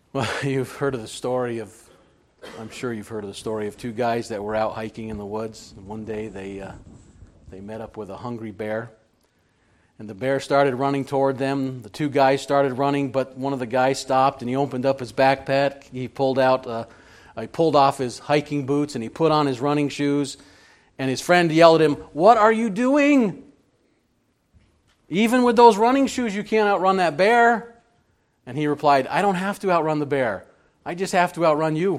Well, I'm sure you've heard of the story of two guys that were out hiking in the woods. And one day they met up with a hungry bear. And the bear started running toward them. The two guys started running, but one of the guys stopped and he opened up his backpack. He pulled off his hiking boots and he put on his running shoes. And his friend yelled at him, "What are you doing? Even with those running shoes, you can't outrun that bear." And he replied, "I don't have to outrun the bear. I just have to outrun you."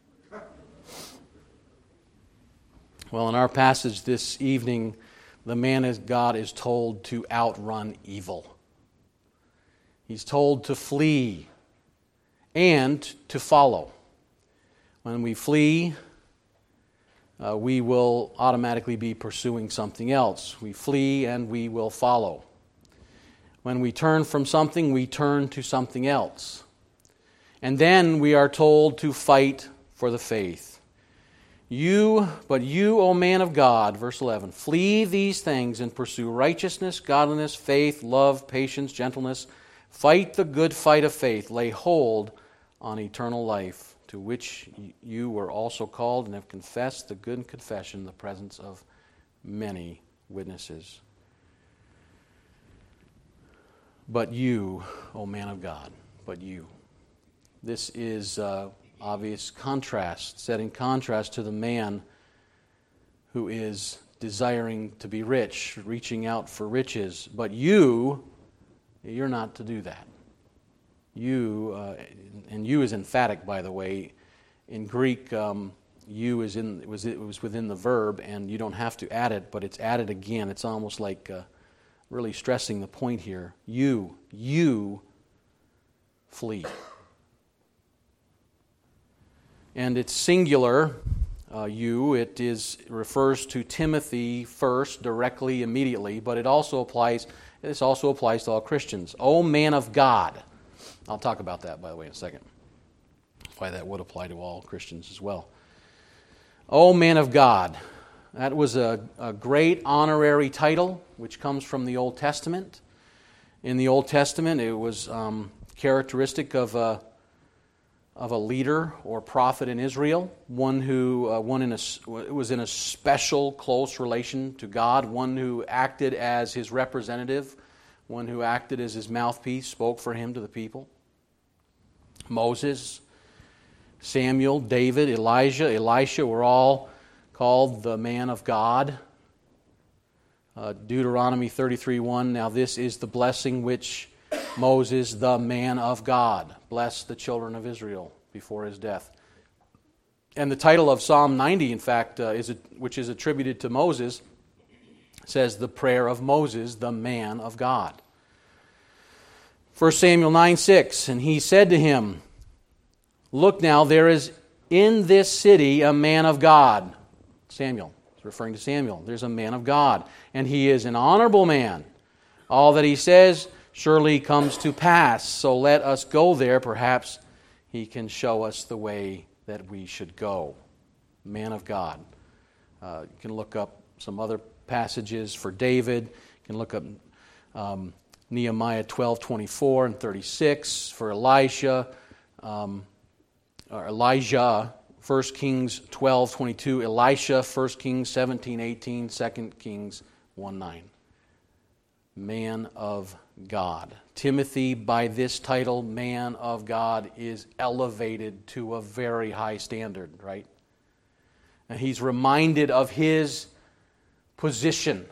Well, in our passage this evening, the man of God is told to outrun evil. He's told to flee and to follow. When we flee, we will automatically be pursuing something else. We flee and we will follow. When we turn from something, we turn to something else. And then we are told to fight for the faith. But you, O man of God, verse 11, flee these things and pursue righteousness, godliness, faith, love, patience, gentleness. Fight the good fight of faith. Lay hold on eternal life, to which you were also called and have confessed the good confession in the presence of many witnesses. But you, O man of God, but you. This is obvious contrast, set in contrast to the man who is desiring to be rich, reaching out for riches. But you're not to do that. You, and you is emphatic, by the way. In Greek, you it was within the verb, and you don't have to add it, but it's added again. It's almost like really stressing the point here. You flee. And it's singular, it refers to Timothy first, directly, immediately, but this also applies to all Christians. O man of God. I'll talk about that, by the way, in a second. Why that would apply to all Christians as well. O man of God. That was a great honorary title, which comes from the Old Testament. In the Old Testament, it was characteristic of a leader or prophet in Israel, one who was in a special, close relation to God, one who acted as his representative, one who acted as his mouthpiece, spoke for him to the people. Moses, Samuel, David, Elijah, Elisha were all called the man of God. Deuteronomy 33:1, now this is the blessing which Moses, the man of God, blessed the children of Israel before his death. And the title of Psalm 90, in fact, which is attributed to Moses, says the prayer of Moses, the man of God. 1 Samuel 9:6, and he said to him, "Look now, there is in this city a man of God." Samuel, it's referring to Samuel. There's a man of God, and he is an honorable man. All that he says surely comes to pass, so let us go there. Perhaps he can show us the way that we should go. Man of God. You can look up some other passages for David. You can look up Nehemiah 12:24 and 36 for Elijah, 1 Kings 12:22, Elisha, 1 Kings 17:18, 2 Kings 1:9. Man of God. Timothy, by this title, man of God, is elevated to a very high standard, right? And he's reminded of his position.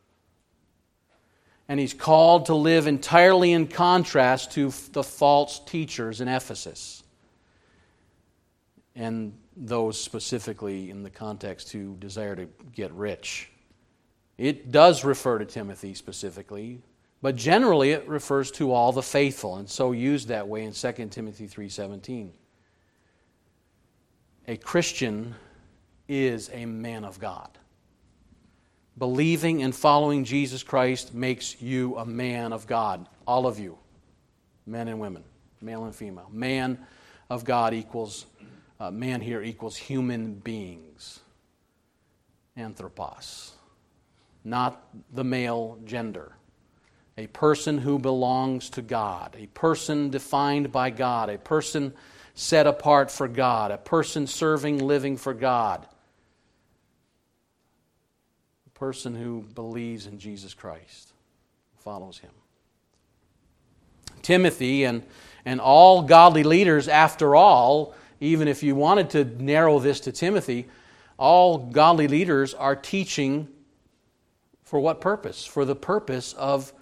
And he's called to live entirely in contrast to the false teachers in Ephesus. And those specifically in the context who desire to get rich. It does refer to Timothy specifically, but generally it refers to all the faithful, and so used that way in 2 Timothy 3:17. A Christian is a man of God. Believing and following Jesus Christ makes you a man of God. All of you, men and women, male and female. Man of God equals, man here equals human beings. Anthropos. Not the male gender. a person who belongs to God, a person defined by God, a person set apart for God, a person serving, living for God, a person who believes in Jesus Christ, follows Him. Timothy and all godly leaders, after all, even if you wanted to narrow this to Timothy, all godly leaders are teaching for what purpose? For the purpose of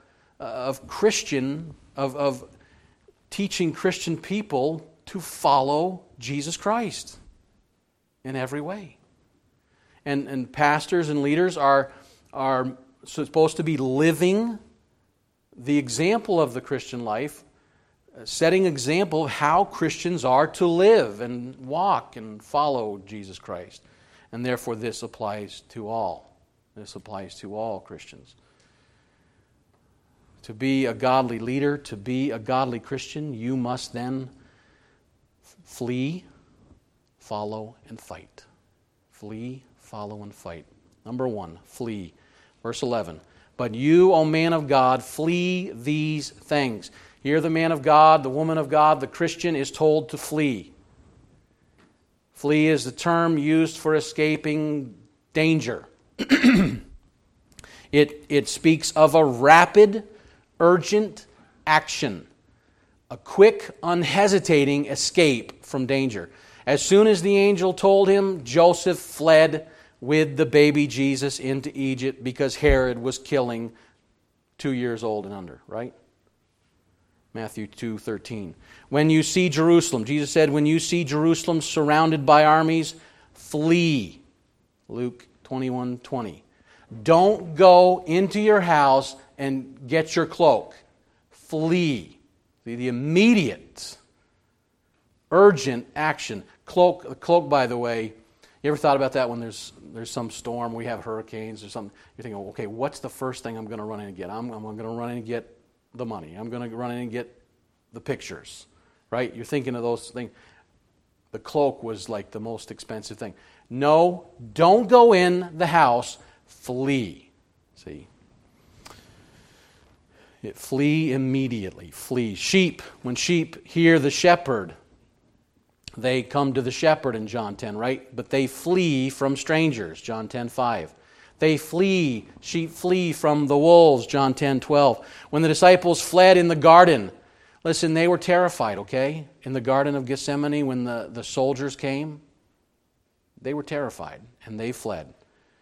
teaching Christian people to follow Jesus Christ in every way. And pastors and leaders are supposed to be living the example of the Christian life, setting example of how Christians are to live and walk and follow Jesus Christ. And therefore this applies to all. This applies to all Christians. To be a godly leader, to be a godly Christian, you must then flee, follow, and fight. Flee, follow, and fight. Number 1, flee. Verse 11. But you, O man of God, flee these things. Here the man of God, the woman of God, the Christian is told to flee. Flee is the term used for escaping danger. It speaks of a rapid, urgent action. A quick, unhesitating escape from danger. As soon as the angel told him, Joseph fled with the baby Jesus into Egypt because Herod was killing 2 years old and under, right? Matthew 2:13. When you see Jerusalem, Jesus said, when you see Jerusalem surrounded by armies, flee. Luke 21:20. Don't go into your house and get your cloak. Flee. The immediate, urgent action. A cloak, by the way, you ever thought about that when there's some storm, we have hurricanes or something, you're thinking, okay, what's the first thing I'm going to run in and get? I'm going to run in and get the money. I'm going to run in and get the pictures, right? You're thinking of those things. The cloak was like the most expensive thing. No, don't go in the house. Flee. See? Flee immediately. Flee. Sheep, when sheep hear the shepherd, they come to the shepherd in John 10, right? But they flee from strangers, John 10:5. They flee, sheep flee from the wolves, John 10:12. When the disciples fled in the garden, listen, they were terrified, okay? In the Garden of Gethsemane, when the soldiers came, they were terrified, and they fled.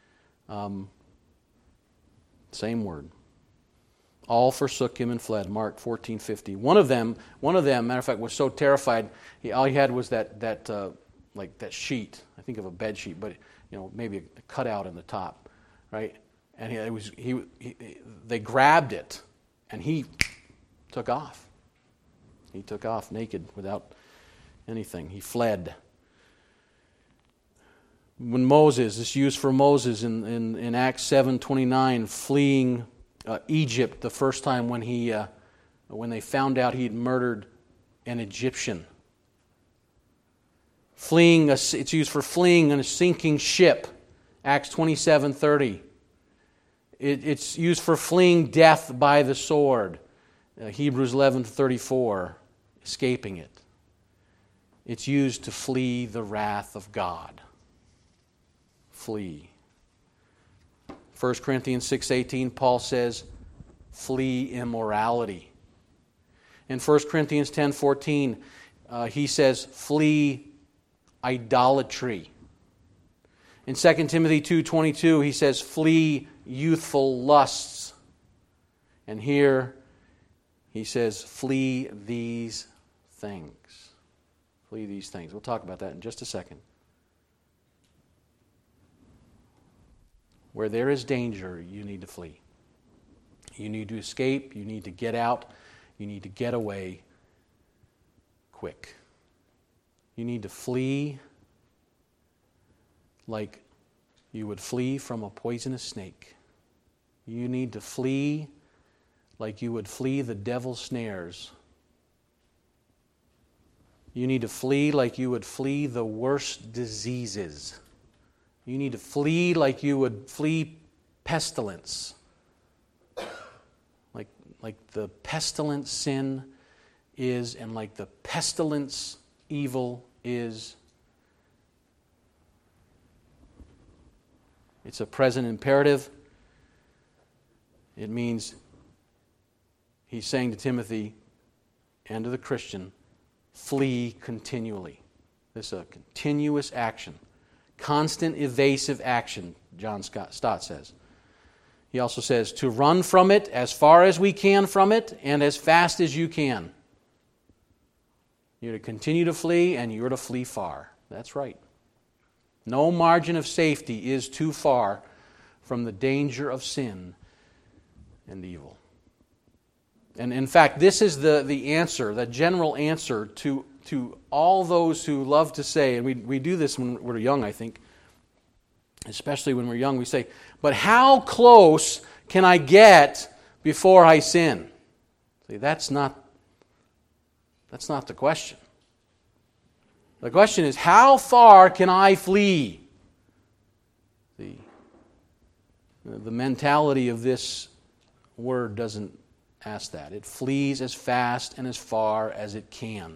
Same word. All forsook him and fled, Mark 14:50. One of them, matter of fact, was so terrified, all he had was that sheet. I think of a bed sheet, but maybe a cutout in the top, right? And they grabbed it, and he took off. He took off naked without anything. He fled. When Moses, it's used for Moses in Acts 7:29, fleeing Egypt the first time when they found out he'd murdered an Egyptian. It's used for fleeing in a sinking ship, Acts 27:30. It's used for fleeing death by the sword, Hebrews 11:34, escaping it. It's used to flee the wrath of God. Flee. 1 Corinthians 6:18, Paul says, flee immorality. In 1 Corinthians 10:14, he says, flee idolatry. In 2 Timothy 2:22, he says, flee youthful lusts. And here, he says, flee these things. Flee these things. We'll talk about that in just a second. Where there is danger, you need to flee. You need to escape. You need to get out. You need to get away quick. You need to flee like you would flee from a poisonous snake. You need to flee like you would flee the devil's snares. You need to flee like you would flee the worst diseases. You need to flee like you would flee pestilence. the pestilence sin is, and like the pestilence evil is. It's a present imperative. It means he's saying to Timothy and to the Christian, flee continually. This is a continuous action. Constant evasive action, John Stott says. He also says to run from it as far as we can from it and as fast as you can. You're to continue to flee and you're to flee far. That's right. No margin of safety is too far from the danger of sin and evil. And in fact, this is the answer, the general answer to all those who love to say, and we do this when we're young, I think, especially when we're young, we say, but how close can I get before I sin? See, that's not the question. The question is, how far can I flee? The mentality of this word doesn't ask that. It flees as fast and as far as it can.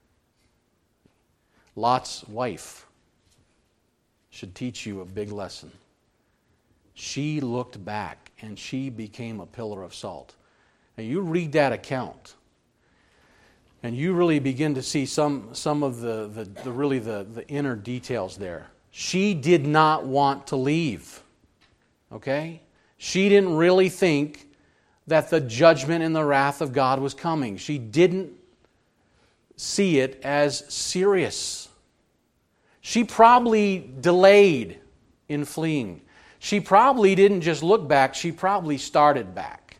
Lot's wife should teach you a big lesson. She looked back and she became a pillar of salt. And you read that account, and you really begin to see some of the inner details there. She did not want to leave. Okay? She didn't really think that the judgment and the wrath of God was coming. She didn't see it as serious. She probably delayed in fleeing. She probably didn't just look back, she probably started back.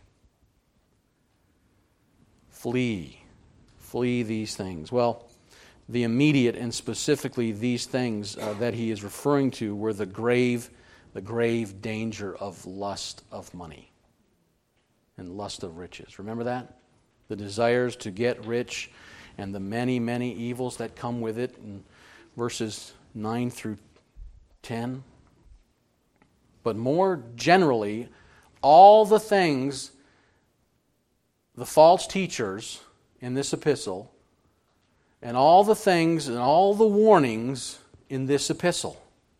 Flee these things. Well, the immediate and specifically these things that he is referring to were the grave danger of lust of money and lust of riches. Remember that? The desires to get rich and the many, many evils that come with it in verses 9 through 10. But more generally, all the things the false teachers in this epistle, and all the things and all the warnings in this epistle.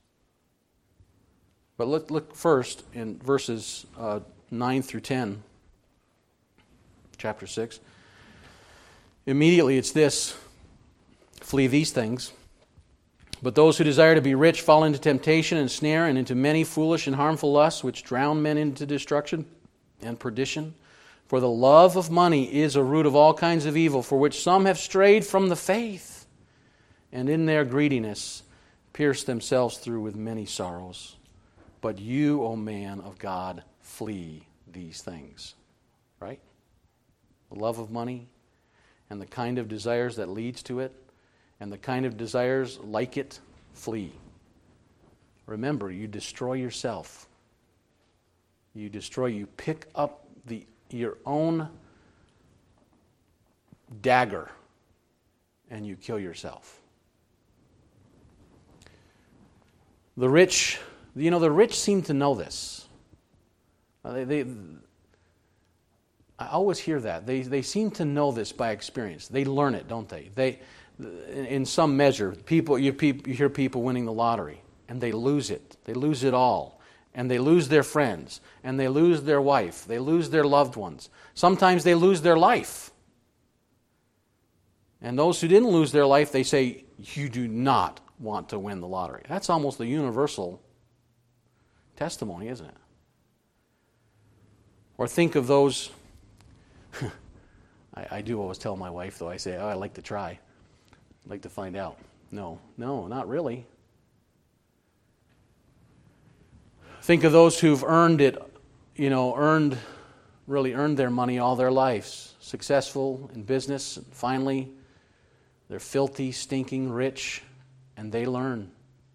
But look first in verses 9 through 10, chapter 6. Immediately it's this: flee these things. But those who desire to be rich fall into temptation and snare and into many foolish and harmful lusts, which drown men into destruction and perdition. For the love of money is a root of all kinds of evil, for which some have strayed from the faith, and in their greediness pierced themselves through with many sorrows. But you, O man of God, flee these things. Right? The love of money and the kind of desires that leads to it, and the kind of desires like it, flee. Remember, you destroy yourself. You pick up your own dagger and you kill yourself. The rich seem to know this. I always hear that. They seem to know this by experience. They learn it, don't they? In some measure, you hear people winning the lottery, and they lose it. They lose it all. And they lose their friends, and they lose their wife, they lose their loved ones. Sometimes they lose their life. And those who didn't lose their life, they say, you do not want to win the lottery. That's almost the universal testimony, isn't it? Or think of those, I do always tell my wife, though, I say, I like to try. I'd like to find out. No, not really. Think of those who've earned it, really earned their money all their lives. Successful in business, and finally, they're filthy, stinking rich, and they learn.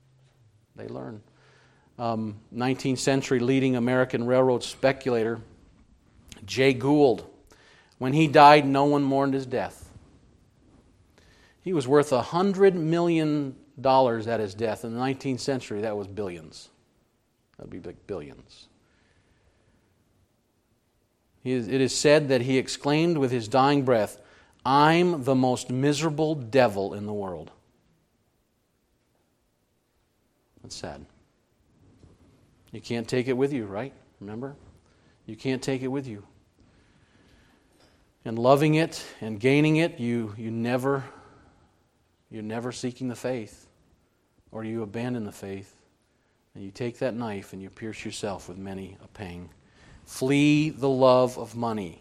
19th century leading American railroad speculator, Jay Gould. When he died, no one mourned his death. He was worth $100 million at his death. In the 19th century, that was billions. That'd be like billions. It is said that he exclaimed with his dying breath, "I'm the most miserable devil in the world." That's sad. You can't take it with you, right? Remember? You can't take it with you. And loving it and gaining it, you're never seeking the faith, or you abandon the faith, and you take that knife and you pierce yourself with many a pang. Flee the love of money.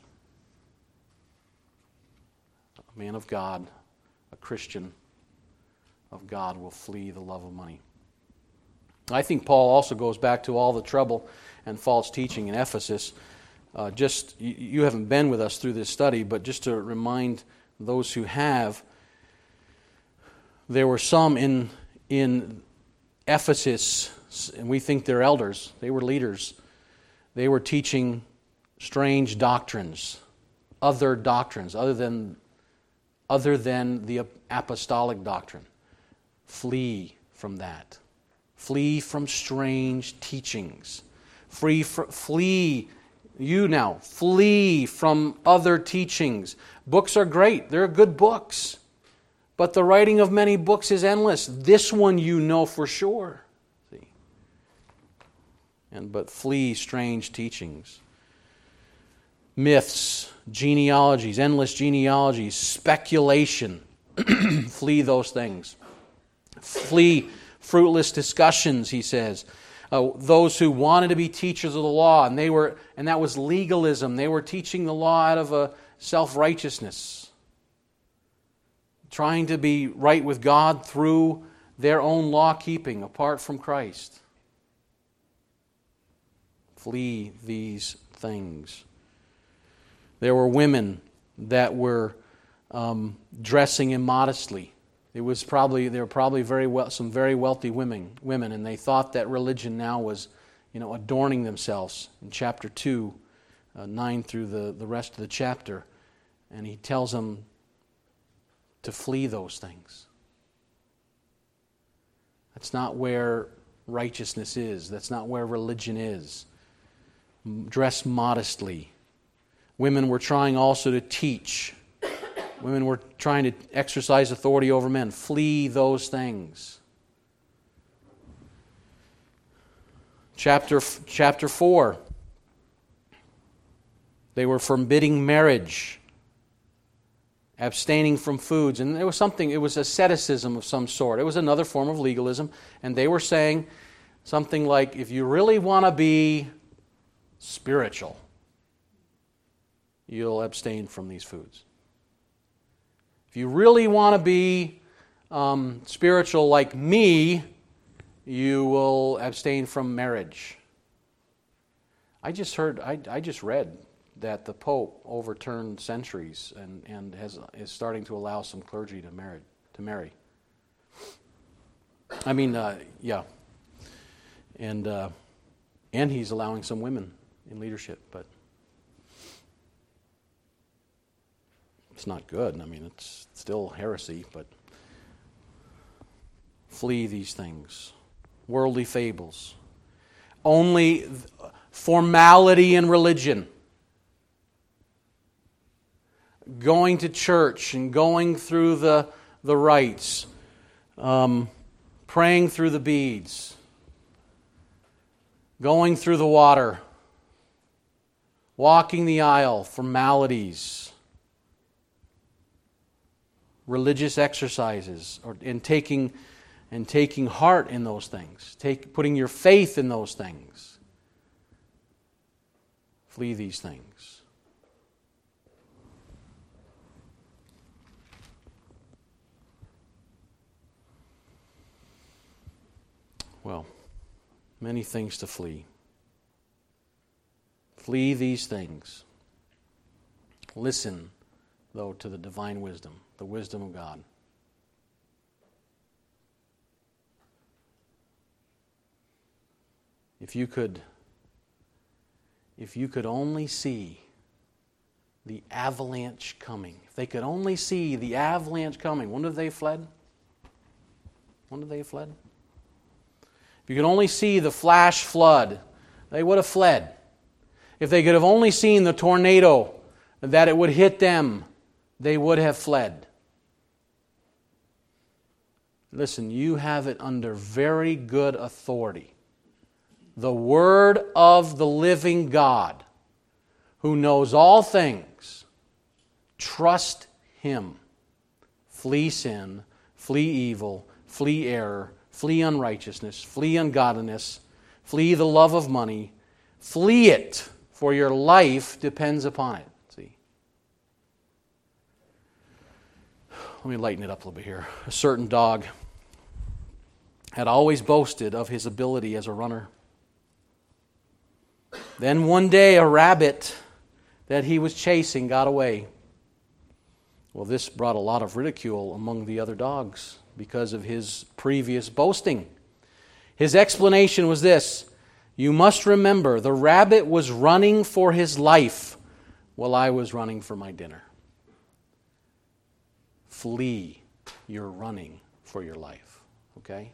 A man of God, a Christian of God, will flee the love of money. I think Paul also goes back to all the trouble and false teaching in Ephesus. You haven't been with us through this study, but just to remind those who have, there were some in Ephesus, and we think they're elders, they were leaders. They were teaching strange doctrines, other doctrines, other than the apostolic doctrine. Flee from that. Flee from strange teachings. Flee from other teachings. Books are great. They're good books. But the writing of many books is endless. This one you know for sure. See? But flee strange teachings. Myths, genealogies, endless genealogies, speculation. Flee those things. Flee fruitless discussions, he says. Those who wanted to be teachers of the law, and that was legalism. They were teaching the law out of a self-righteousness, trying to be right with God through their own law-keeping apart from Christ. Flee these things. There were women that were dressing immodestly. There were probably some very wealthy women, and they thought that religion now was, adorning themselves. In chapter 2, 9 through the rest of the chapter, and he tells them to flee those things. That's not where righteousness is. That's not where religion is. Dress modestly. Women were trying also to teach. Women were trying to exercise authority over men. Flee those things. Chapter 4. They were forbidding marriage, abstaining from foods. And it was asceticism of some sort. It was another form of legalism. And they were saying something like, if you really want to be spiritual, you'll abstain from these foods. If you really want to be spiritual like me, you will abstain from marriage. I just read that the Pope overturned centuries and is starting to allow some clergy to marry. And he's allowing some women in leadership, but it's not good. It's still heresy, but flee these things. Worldly fables. Only formality in religion. Going to church and going through the rites. Praying through the beads. Going through the water. Walking the aisle. Formalities. Religious exercises, and taking heart in those things, putting your faith in those things. Flee these things. Well, many things to flee. Flee these things. Listen, though, to the divine wisdom. The wisdom of God. If you could only see the avalanche coming, if they could only see the avalanche coming, when have they fled? If you could only see the flash flood, they would have fled. If they could have only seen the tornado that it would hit them, they would have fled. Listen, you have it under very good authority. The Word of the living God, who knows all things, trust Him. Flee sin, flee evil, flee error, flee unrighteousness, flee ungodliness, flee the love of money. Flee it, for your life depends upon it. See? Let me lighten it up a little bit here. A certain dog had always boasted of his ability as a runner. Then one day a rabbit that he was chasing got away. Well, this brought a lot of ridicule among the other dogs because of his previous boasting. His explanation was this: you must remember, the rabbit was running for his life while I was running for my dinner. Flee your running for your life, okay?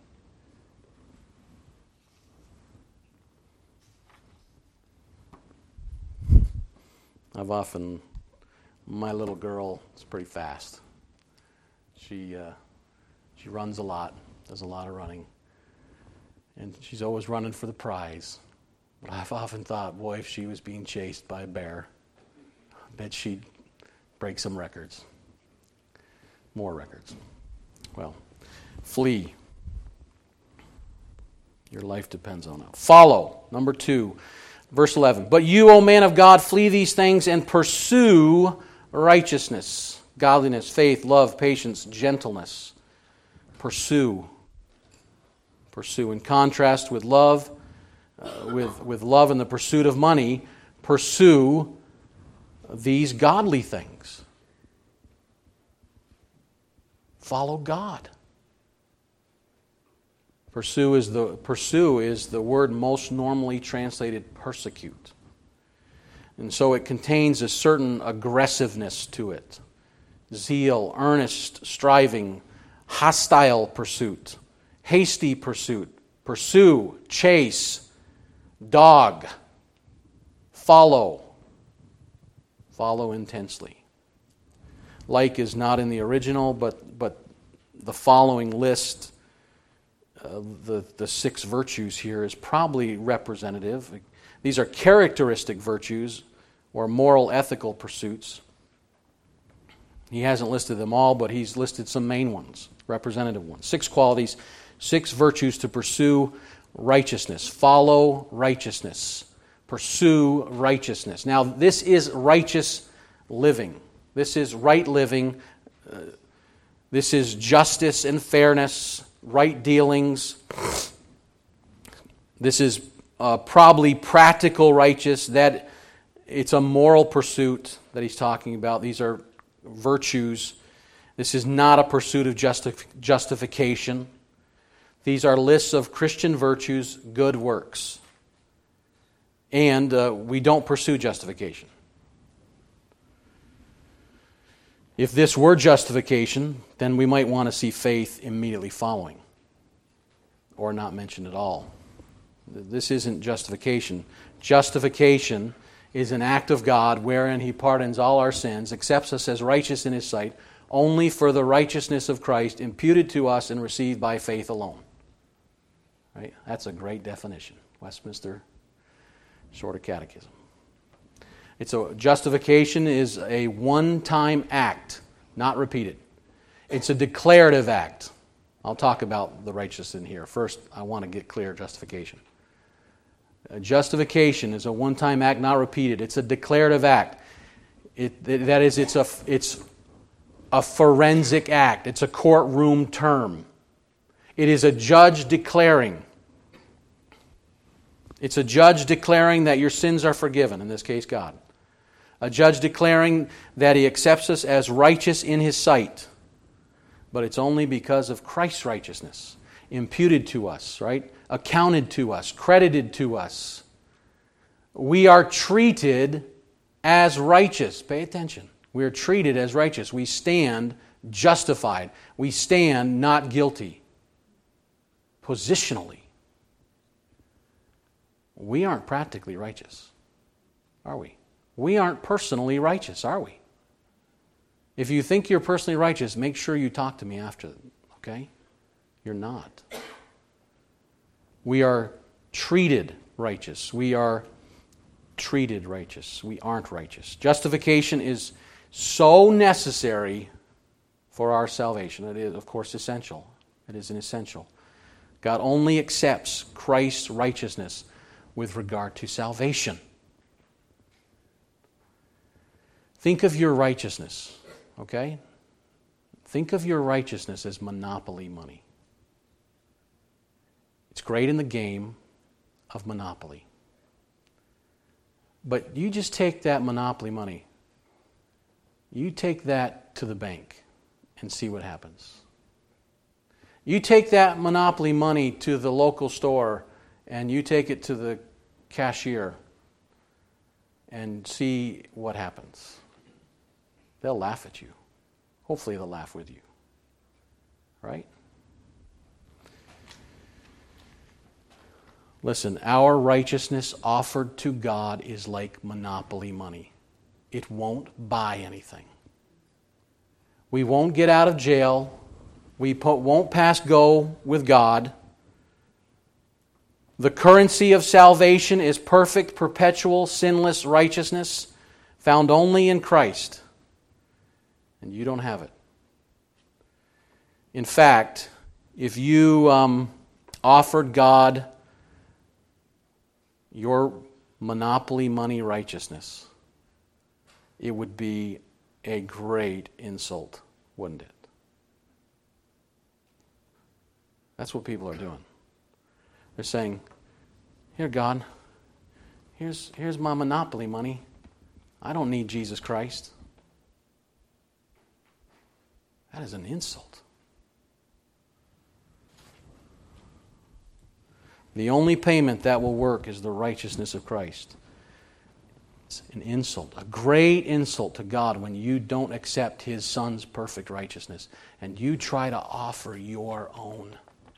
My little girl is pretty fast. She runs a lot, does a lot of running. And she's always running for the prize. But I've often thought, boy, if she was being chased by a bear, I bet she'd break some records. More records. Well, flee. Your life depends on it. Follow. Number 2. Verse 11, but you, O man of God, flee these things and pursue righteousness, godliness, faith, love, patience, gentleness. Pursue. Pursue. In contrast with love, with love and the pursuit of money, pursue these godly things. Follow God. Pursue is the word most normally translated persecute. And so it contains a certain aggressiveness to it. Zeal, earnest striving, hostile pursuit, hasty pursuit, pursue, chase, dog, follow intensely. Like is not in the original, but the following list, the 6 virtues here, is probably representative. These are characteristic virtues or moral ethical pursuits. He hasn't listed them all, but he's listed some main ones, representative ones. 6 qualities, 6 virtues to pursue righteousness. Follow righteousness. Pursue righteousness. Now, this is righteous living. This is right living. This is justice and fairness, right dealings. This is probably practical righteous. That it's a moral pursuit that he's talking about. These are virtues. This is not a pursuit of justification. These are lists of Christian virtues, good works. And we don't pursue justification. If this were justification, then we might want to see faith immediately following, or not mentioned at all. This isn't justification. Justification is an act of God wherein He pardons all our sins, accepts us as righteous in His sight, only for the righteousness of Christ imputed to us and received by faith alone. Right? That's a great definition. Westminster Shorter Catechism. Justification is a one-time act, not repeated. It's a declarative act. I'll talk about the righteous in here. First, I want to get clear justification. Justification is a one-time act, not repeated. It's a declarative act. It's a forensic act. It's a courtroom term. It is a judge declaring. It's a judge declaring that your sins are forgiven, in this case, God. A judge declaring that He accepts us as righteous in His sight. But it's only because of Christ's righteousness, imputed to us, right? Accounted to us, credited to us. We are treated as righteous. Pay attention. We are treated as righteous. We stand justified. We stand not guilty. Positionally. We aren't practically righteous. Are we? We aren't personally righteous, are we? If you think you're personally righteous, make sure you talk to me after, okay? You're not. We are treated righteous. We are treated righteous. We aren't righteous. Justification is so necessary for our salvation. It is, of course, essential. It is an essential. God only accepts Christ's righteousness with regard to salvation. Think of your righteousness, okay? Think of your righteousness as monopoly money. It's great in the game of Monopoly. But you just take that Monopoly money, you take that to the bank and see what happens. You take that Monopoly money to the local store and you take it to the cashier and see what happens. They'll laugh at you. Hopefully they'll laugh with you. Right? Listen, our righteousness offered to God is like Monopoly money. It won't buy anything. We won't get out of jail. We won't pass go with God. The currency of salvation is perfect, perpetual, sinless righteousness found only in Christ. And you don't have it. In fact, if you offered God your monopoly money righteousness, it would be a great insult, wouldn't it? That's what people are doing. They're saying, here, God, here's my monopoly money. I don't need Jesus Christ. That is an insult. The only payment that will work is the righteousness of Christ. It's an insult, a great insult to God when you don't accept His Son's perfect righteousness and you try to offer your own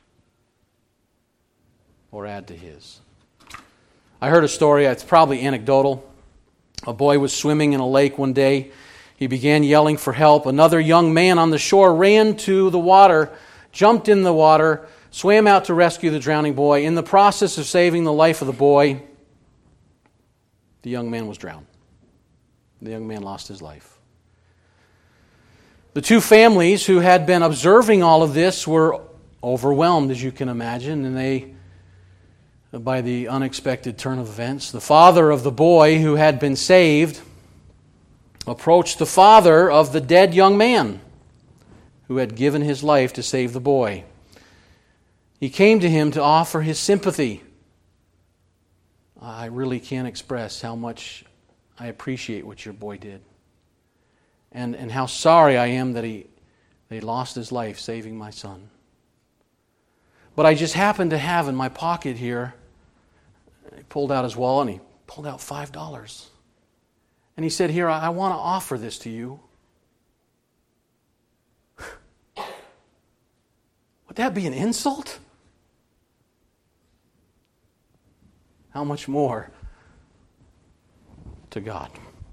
or add to His. I heard a story, it's probably anecdotal. A boy was swimming in a lake one day. He began yelling for help. Another young man on the shore ran to the water, jumped in the water, swam out to rescue the drowning boy. In the process of saving the life of the boy, the young man was drowned. The young man lost his life. The two families who had been observing all of this were overwhelmed, as you can imagine, and by the unexpected turn of events. The father of the boy who had been saved approached the father of the dead young man who had given his life to save the boy. He came to him to offer his sympathy. I really can't express how much I appreciate what your boy did. And how sorry I am that he lost his life saving my son. But I just happened to have in my pocket here, he pulled out his wallet and he pulled out $5. And he said, here, I want to offer this to you. Would that be an insult? How much more to God?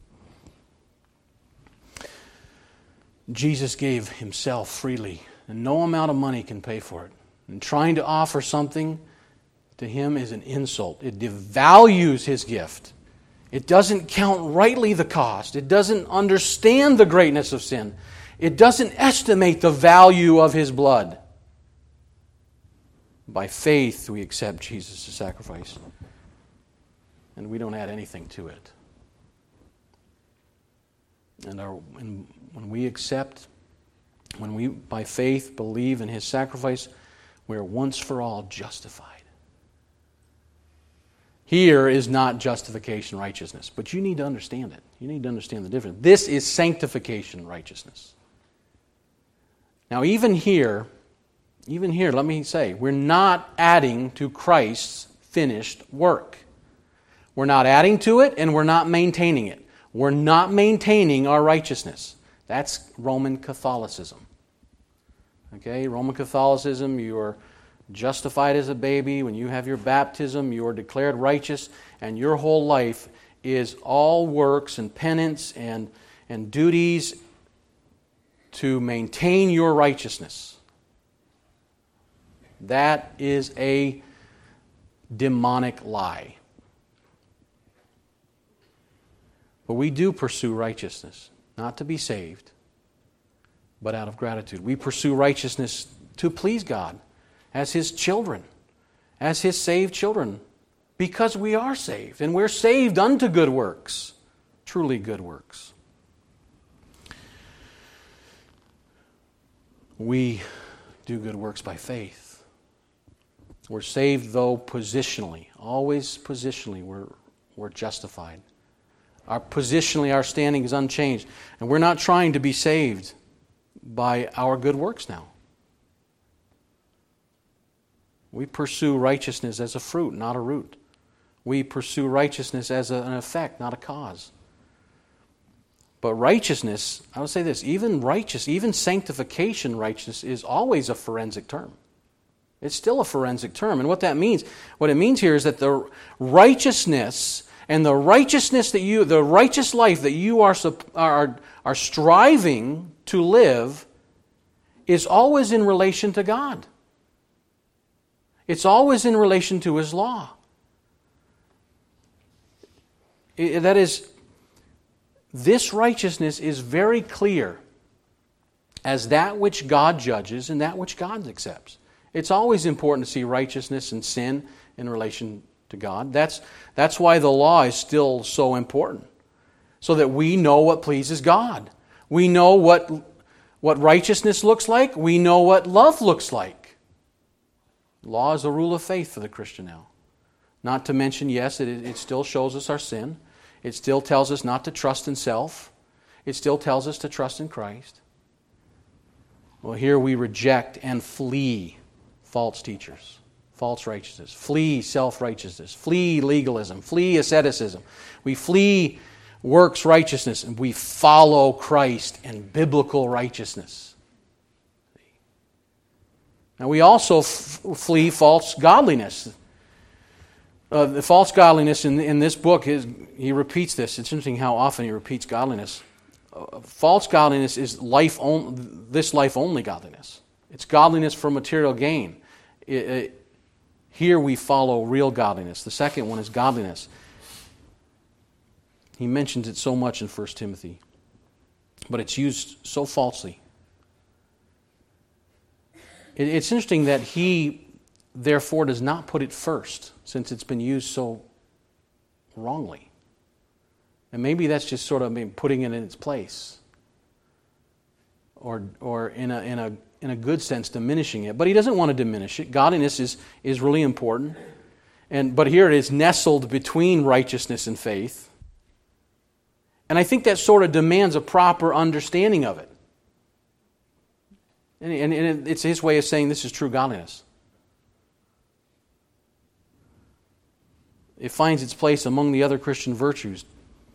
Jesus gave Himself freely, and no amount of money can pay for it. And trying to offer something to Him is an insult. It devalues His gift. It doesn't count rightly the cost. It doesn't understand the greatness of sin. It doesn't estimate the value of His blood. By faith, we accept Jesus' sacrifice. And we don't add anything to it. And when we accept, when we by faith believe in His sacrifice, we are once for all justified. Here is not justification righteousness, but you need to understand it. You need to understand the difference. This is sanctification righteousness. Now even here, let me say, we're not adding to Christ's finished work. We're not adding to it, and we're not maintaining it. We're not maintaining our righteousness. That's Roman Catholicism. Okay, Roman Catholicism, you are justified as a baby. When you have your baptism, you are declared righteous, and your whole life is all works and penance and duties to maintain your righteousness. That is a demonic lie. But we do pursue righteousness, not to be saved, but out of gratitude. We pursue righteousness to please God as His children, as His saved children, because we are saved, and we're saved unto good works, truly good works. We do good works by faith. We're saved, though, positionally. Always positionally, we're justified. Positionally, our standing is unchanged. And we're not trying to be saved by our good works now. We pursue righteousness as a fruit, not a root. We pursue righteousness as an effect, not a cause. But righteousness, I would say this, even sanctification righteousness is always a forensic term. It's still a forensic term. And what it means here is that the righteousness and the righteous life that you are striving to live is always in relation to God. It's always in relation to His law. That is, this righteousness is very clear as that which God judges and that which God accepts. It's always important to see righteousness and sin in relation to God. That's why the law is still so important, so that we know what pleases God. We know what righteousness looks like. We know what love looks like. Law is a rule of faith for the Christian now. Not to mention, yes, it still shows us our sin. It still tells us not to trust in self. It still tells us to trust in Christ. Well, here we reject and flee false teachers, false righteousness. Flee self-righteousness. Flee legalism. Flee asceticism. We flee works righteousness, and we follow Christ and biblical righteousness. Now we also flee false godliness. The false godliness in this book, he repeats this. It's interesting how often he repeats godliness. False godliness is this life-only godliness. It's godliness for material gain. Here we follow real godliness. The second one is godliness. He mentions it so much in 1 Timothy, but it's used so falsely. It's interesting that he, therefore, does not put it first, since it's been used so wrongly. And maybe that's just sort of putting it in its place, or in a good sense, diminishing it. But he doesn't want to diminish it. Godliness is really important, but here it is nestled between righteousness and faith. And I think that sort of demands a proper understanding of it. And it's his way of saying this is true godliness. It finds its place among the other Christian virtues.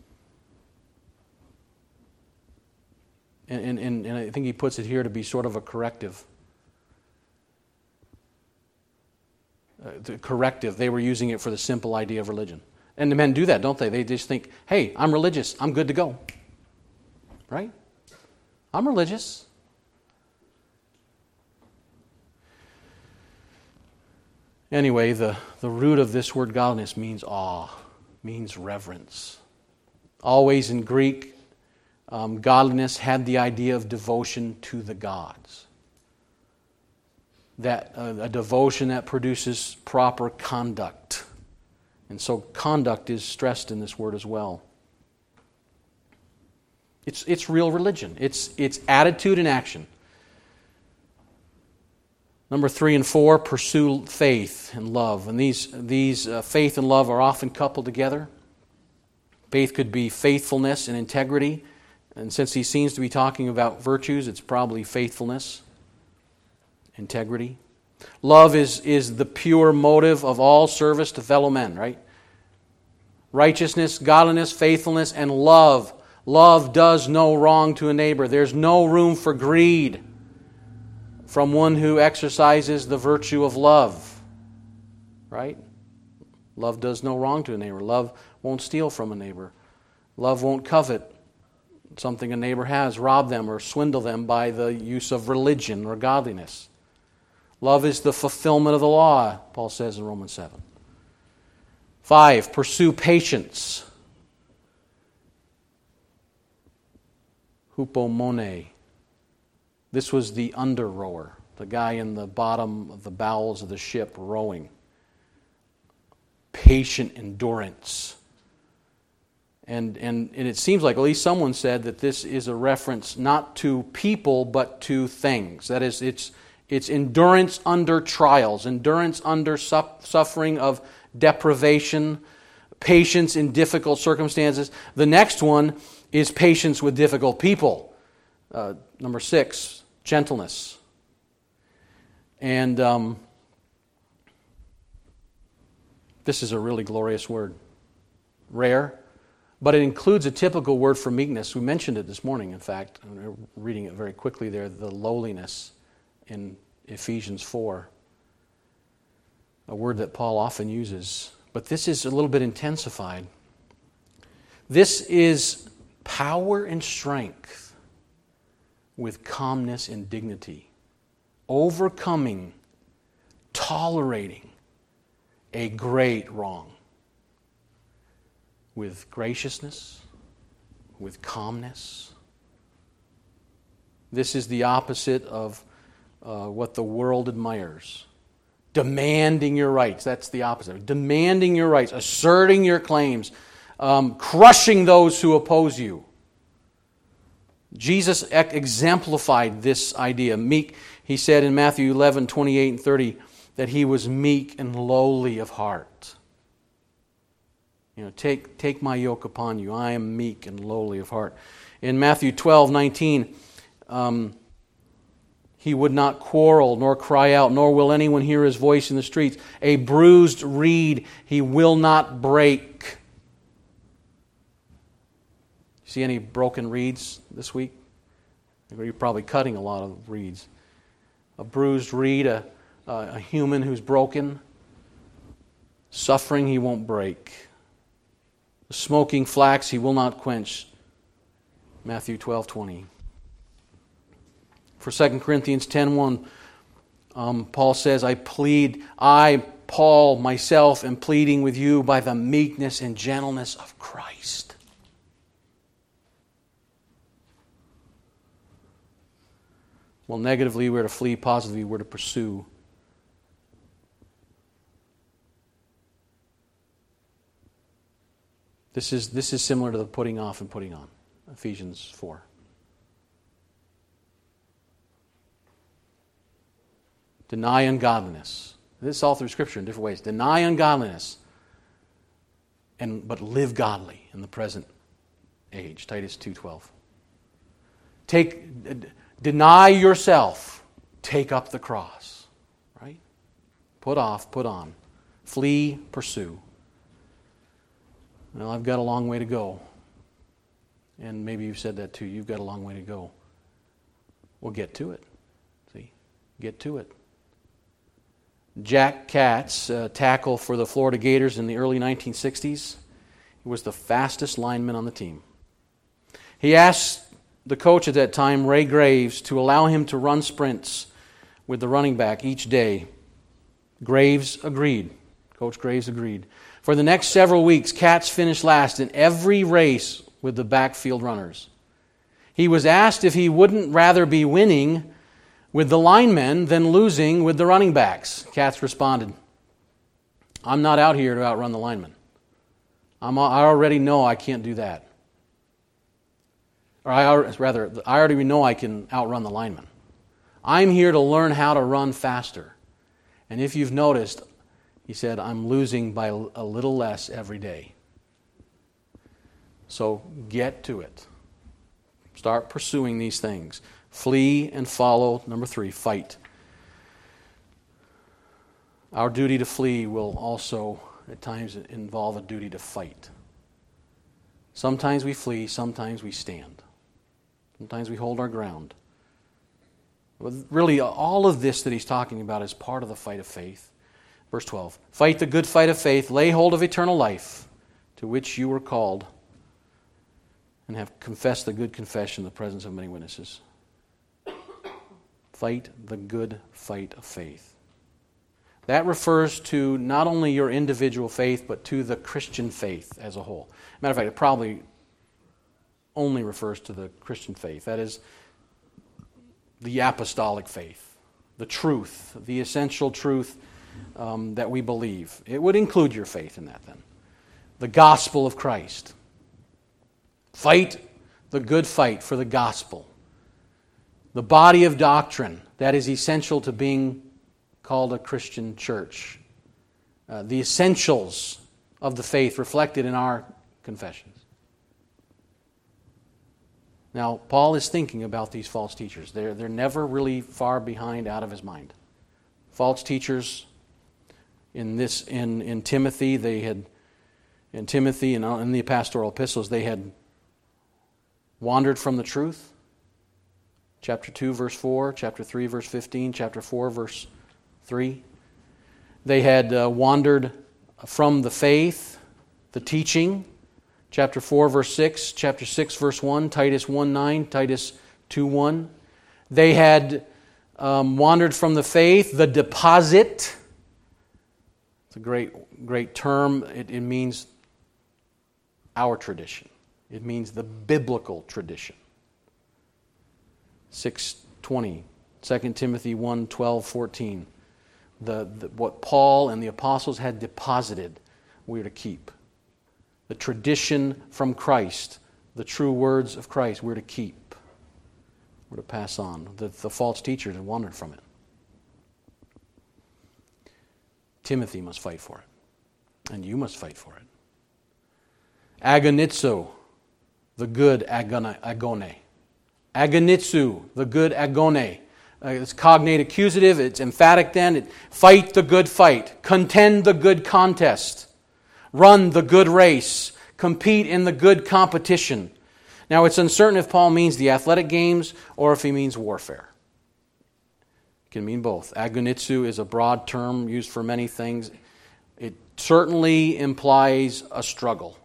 And I think he puts it here to be sort of a corrective. The corrective. They were using it for the simple idea of religion. And the men do that, don't they? They just think, hey, I'm religious. I'm good to go. Right? I'm religious. Anyway, the root of this word godliness means awe, means reverence. Always in Greek, godliness had the idea of devotion to the gods. That a devotion that produces proper conduct. And so conduct is stressed in this word as well. It's real religion. It's attitude and action. Number 3 and 4, pursue faith and love. And these faith and love are often coupled together. Faith could be faithfulness and integrity. And since he seems to be talking about virtues, it's probably faithfulness, integrity. Love is the pure motive of all service to fellow men, right? Righteousness, godliness, faithfulness, and love. Love does no wrong to a neighbor. There's no room for greed from one who exercises the virtue of love. Right? Love does no wrong to a neighbor. Love won't steal from a neighbor. Love won't covet something a neighbor has, rob them or swindle them by the use of religion or godliness. Love is the fulfillment of the law, Paul says in Romans 7. 5, pursue patience. Hupomone. This was the under rower, the guy in the bottom of the bowels of the ship rowing. Patient endurance. And it seems like, at least someone said, that this is a reference not to people but to things. That is, it's endurance under trials, endurance under suffering of deprivation, patience in difficult circumstances. The next one is patience with difficult people. Number 6, gentleness. And this is a really glorious word. Rare, but it includes a typical word for meekness. We mentioned it this morning, in fact. I'm reading it very quickly there, the lowliness in Ephesians 4. A word that Paul often uses. But this is a little bit intensified. This is power and strength with calmness and dignity. Overcoming, tolerating a great wrong. With graciousness, with calmness. This is the opposite of what the world admires. Demanding your rights, that's the opposite. Demanding your rights, asserting your claims, crushing those who oppose you. Jesus exemplified this idea. Meek, he said in Matthew 11:28 and 30, that he was meek and lowly of heart. Take my yoke upon you. I am meek and lowly of heart. In Matthew 12:19, he would not quarrel nor cry out, nor will anyone hear his voice in the streets. A bruised reed he will not break. See any broken reeds this week? You're probably cutting a lot of reeds. A bruised reed, a human who's broken, suffering he won't break. The smoking flax he will not quench. Matthew 12:20. For 2 Corinthians 10:1, Paul says, I, Paul, myself, am pleading with you by the meekness and gentleness of Christ. Well, negatively we're to flee, positively we're to pursue. This is similar to the putting off and putting on, Ephesians 4. Deny ungodliness. This is all through Scripture in different ways. Deny ungodliness, but live godly in the present age. Titus 2:12. Deny yourself. Take up the cross. Right? Put off, put on. Flee, pursue. Well, I've got a long way to go. And maybe you've said that too. You've got a long way to go. Well, get to it. See? Get to it. Jack Katz, tackle for the Florida Gators in the early 1960s, he was the fastest lineman on the team. He asked the coach at that time, Ray Graves, to allow him to run sprints with the running back each day. Graves agreed. Coach Graves agreed. For the next several weeks, Katz finished last in every race with the backfield runners. He was asked if he wouldn't rather be winning with the linemen than losing with the running backs. Katz responded, I'm not out here to outrun the linemen. I already know I can't do that. Or I already know I can outrun the linemen. I'm here to learn how to run faster. And if you've noticed, he said, I'm losing by a little less every day. So get to it. Start pursuing these things. Flee and follow. Number 3, fight. Our duty to flee will also at times involve a duty to fight. Sometimes we flee, sometimes we stand. Sometimes we hold our ground. But really, all of this that he's talking about is part of the fight of faith. Verse 12. Fight the good fight of faith, lay hold of eternal life, to which you were called, and have confessed the good confession in the presence of many witnesses. Fight the good fight of faith. That refers to not only your individual faith, but to the Christian faith as a whole. Matter of fact, it probably only refers to the Christian faith. That is, the apostolic faith, the truth, the essential truth that we believe. It would include your faith in that then. The gospel of Christ. Fight the good fight for the gospel. The body of doctrine that is essential to being called a Christian church. The essentials of the faith reflected in our confessions. Now, Paul is thinking about these false teachers. They're never really far behind out of his mind. False teachers in Timothy, and in the pastoral epistles, they had wandered from the truth. Chapter 2, verse 4, chapter 3, verse 15, chapter 4, verse 3. They had wandered from the faith, the teaching. Chapter 4, verse 6, chapter 6, verse 1, Titus 1:9, Titus 2:1. They had wandered from the faith, the deposit. It's a great term. It means our tradition. It means the biblical tradition. 6:20, 2 Timothy 1:12, 14. What Paul and the apostles had deposited, we are to keep. The tradition from Christ, the true words of Christ, we're to keep. We're to pass on. The false teachers had wandered from it. Timothy must fight for it. And you must fight for it. Agonitzo, the good agone. Agonitzu, the good agone. It's cognate accusative, it's emphatic then. Fight the good fight. Contend the good contest. Run the good race. Compete in the good competition. Now, it's uncertain if Paul means the athletic games or if he means warfare. It can mean both. Agonitzu is a broad term used for many things. It certainly implies a struggle.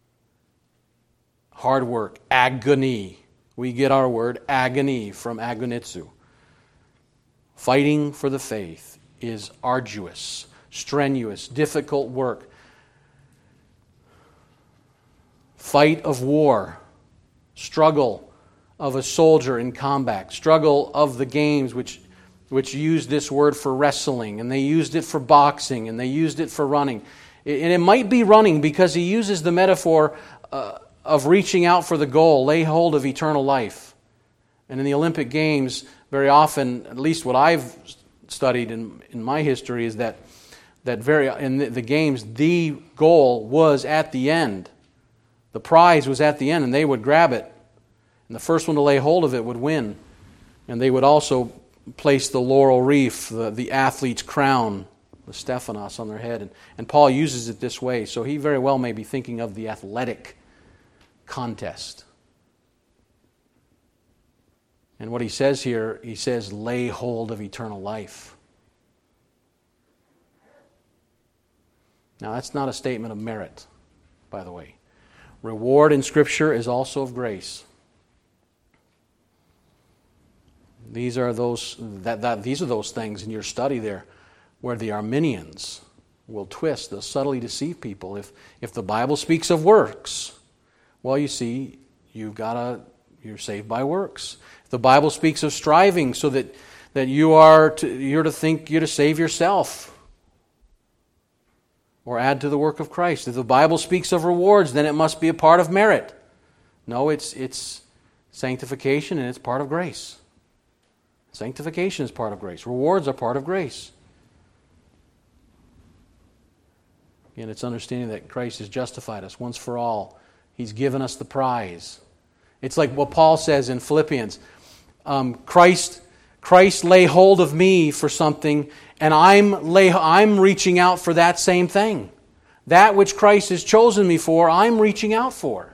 Hard work. Agony. We get our word agony from agonitzu. Fighting for the faith is arduous, strenuous, difficult work. Fight of war, struggle of a soldier in combat, struggle of the games which used this word for wrestling, and they used it for boxing, and they used it for running. And it might be running because he uses the metaphor of reaching out for the goal, lay hold of eternal life. And in the Olympic Games, very often, at least what I've studied in my history, is that in the games, the goal was at the end. The prize was at the end, and they would grab it. And the first one to lay hold of it would win. And they would also place the laurel wreath, the athlete's crown, the Stephanos on their head. And Paul uses it this way, so he very well may be thinking of the athletic contest. And what he says here, he says, lay hold of eternal life. Now, that's not a statement of merit, by the way. Reward in Scripture is also of grace. These are those things in your study there where the Arminians will twist, they'll subtly deceive people. If the Bible speaks of works, well, you see, you're saved by works. If the Bible speaks of striving so that you're to save yourself or add to the work of Christ. If the Bible speaks of rewards, then it must be a part of merit. No, it's sanctification and it's part of grace. Sanctification is part of grace. Rewards are part of grace. Again, it's understanding that Christ has justified us once for all. He's given us the prize. It's like what Paul says in Philippians. Christ lay hold of me for something, and I'm reaching out for that same thing. That which Christ has chosen me for, I'm reaching out for.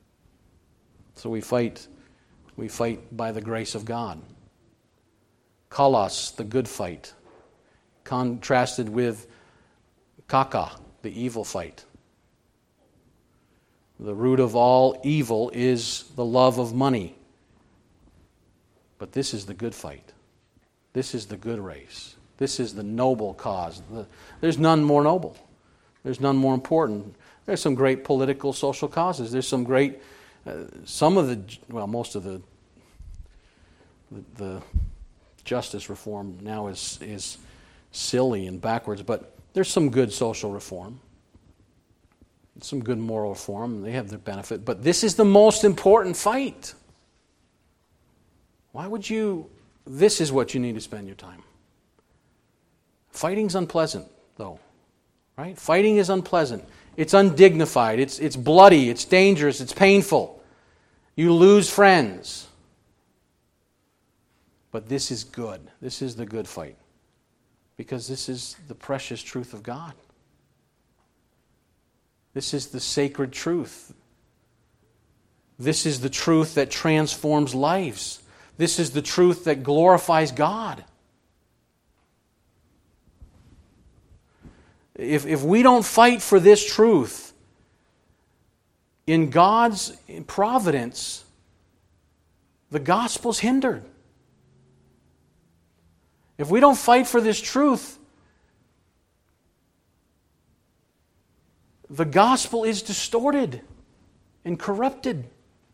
So we fight by the grace of God. kalos, the good fight, contrasted with kaka, the evil fight. The root of all evil is the love of money. But this is the good fight. This is the good race. This is the noble cause. There's none more noble. There's none more important. There's some great political, social causes. There's some great, most of the justice reform now is silly and backwards, but there's some good social reform. Some good moral reform. They have their benefit. But this is the most important fight. Why would you... This is what you need to spend your time. Fighting's unpleasant, though. Right? Fighting is unpleasant. It's undignified. It's bloody. It's dangerous. It's painful. You lose friends. But this is good. This is the good fight. Because this is the precious truth of God. This is the sacred truth. This is the truth that transforms lives. This is the truth that glorifies God. If we don't fight for this truth, in God's providence, the gospel's hindered. If we don't fight for this truth, the gospel is distorted and corrupted.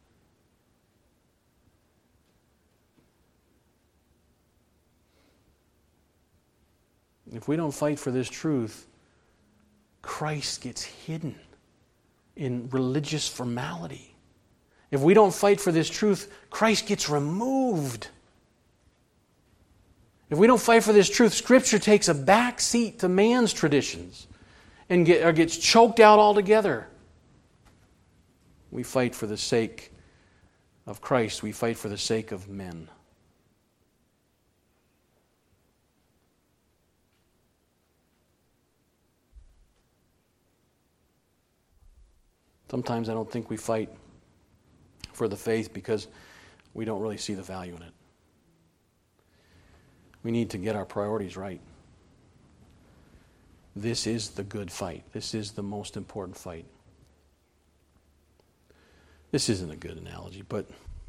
If we don't fight for this truth, Christ gets hidden in religious formality. If we don't fight for this truth, Christ gets removed. If we don't fight for this truth, Scripture takes a back seat to man's traditions and gets choked out altogether. We fight for the sake of Christ. We fight for the sake of men. Sometimes I don't think we fight for the faith because we don't really see the value in it. We need to get our priorities right. This is the good fight. This is the most important fight. This isn't a good analogy, but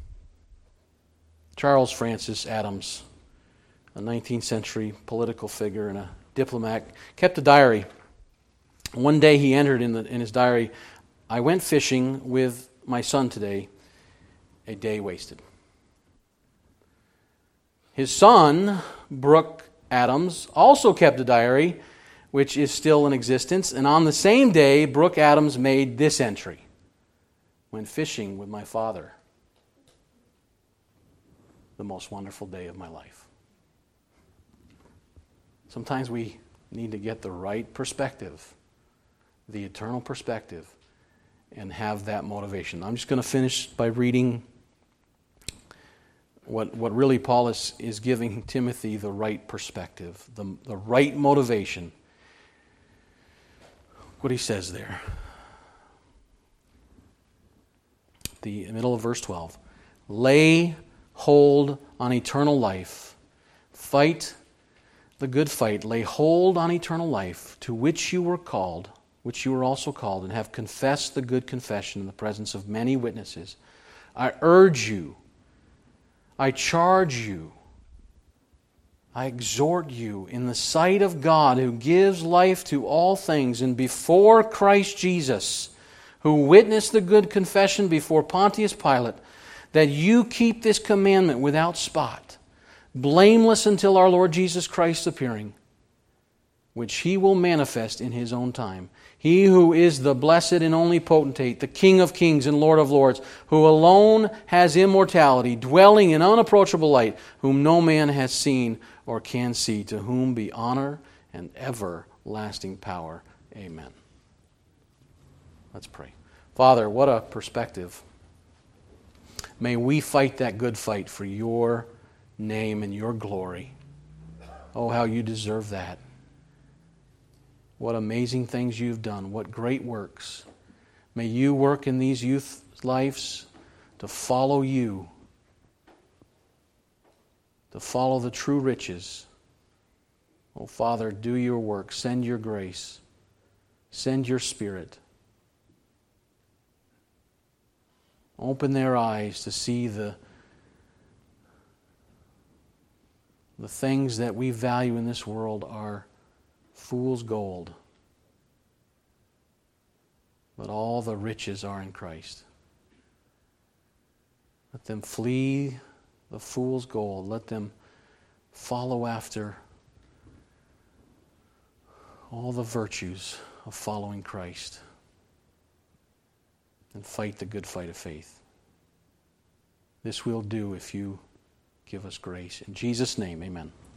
Charles Francis Adams, a 19th century political figure and a diplomat, kept a diary. One day he entered in his diary, "I went fishing with my son today, a day wasted." His son, Brooke Adams, also kept a diary, which is still in existence. And on the same day, Brooke Adams made this entry: "Went fishing with my father. The most wonderful day of my life." Sometimes we need to get the right perspective, the eternal perspective, and have that motivation. I'm just going to finish by reading what really Paul is giving Timothy, the right perspective, the right motivation. What he says there. The middle of verse 12. "Lay hold on eternal life. Fight the good fight. Lay hold on eternal life, to which you were called, which you were also called, and have confessed the good confession in the presence of many witnesses. I urge you, I charge you, I exhort you in the sight of God, who gives life to all things, and before Christ Jesus, who witnessed the good confession before Pontius Pilate, that you keep this commandment without spot, blameless until our Lord Jesus Christ's appearing, which He will manifest in His own time. He who is the blessed and only potentate, the King of kings and Lord of lords, who alone has immortality, dwelling in unapproachable light, whom no man has seen or can see, to whom be honor and everlasting power. Amen." Let's pray. Father, what a perspective. May we fight that good fight for your name and your glory. Oh, how you deserve that. What amazing things you've done. What great works. May you work in these youth lives to follow you. to follow the true riches. Oh, Father, do your work. Send your grace. Send your Spirit. Open their eyes to see the things that we value in this world are fool's gold. But all the riches are in Christ. Let them flee the fool's gold. Let them follow after all the virtues of following Christ and fight the good fight of faith. This we'll do if you give us grace. In Jesus' name, amen.